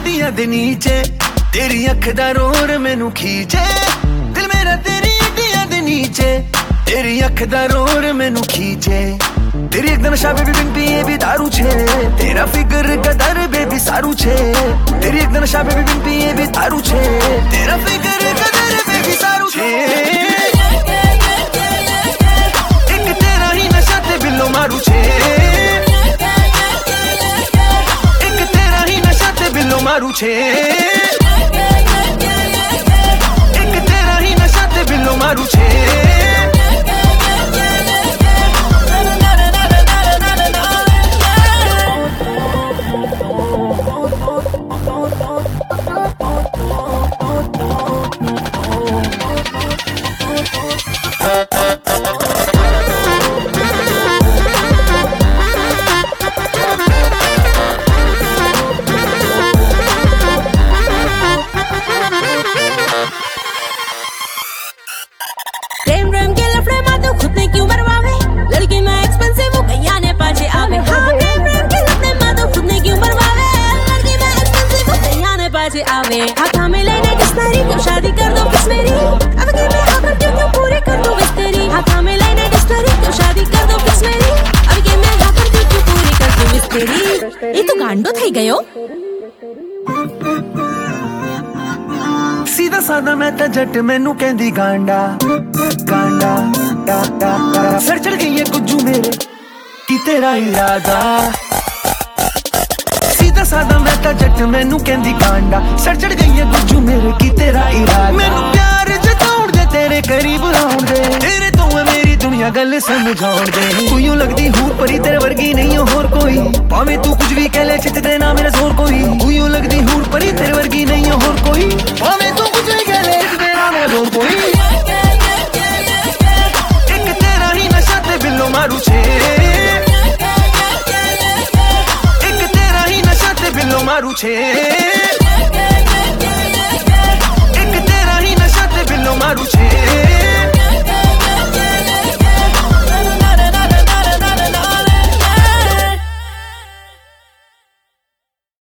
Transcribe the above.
अड्डियां दे नीचे तेरी अख दा रोर मैनू खींचे दिल मेरा तेरी अड्डियां दे नीचे तेरी अख दा रोर मैनू खींचे तेरी एकदम नशा बेबी बिन पिए भी दारू छे तेरा फिगर गदर बेबी सारू छे तेरी एकदम नशा बेबी बिन पिए भी दारू छे तेरा फिगर गदर बेबी सारू छे एक तेरा ही नशा ते बिल्लो मारू छे एक तेरा ही नशा ते बिल्लो मारू छे एक तेरा ही नशा ते बिल्लो मारू छे आवे हाथा में लेने किस मेरी क्यों शादी कर दो किस मेरी अब के मैं हाथ क्यों पूरी कर दूं किस तेरी हाथा में लेने किस मेरी क्यों शादी कर दो किस मेरी अब के मैं हाथ क्यों पूरी कर दूं किस तेरी ये तो गांडो થઈ ગયો सीधा सादा मैं ता जट मैनू कहंदी गांडा गांडा सर चढ़ गई है गुज्जू मेरे की तेरा इरादा सीधा सादा मैं ता जट मैनू कहंदी गांडा सर चढ़ गई है गुज्जू मेरे की तेरा इरादा मैनू प्यार जताउण दे तेरे करीब आउण दे तेरे तो है मेरी दुनिया गल समझाउण दे तू यूं लगदी हूं परी तेरे वर्गी नहीं हो होर कोई भाਵੇਂ तू कुछ भी कह ले चित दे ना मेरा जोर कोई तू यूं लगदी हूं परी तेरे वर्गी नहीं हो होर कोई भाਵੇਂ तू कुछ भी कह ले चित दे ना मेरा जोर कोई एक तेरा ही नशा ते बिल्लो मारू छे एक तेरा ही नशा ते बिल्लो मारू छे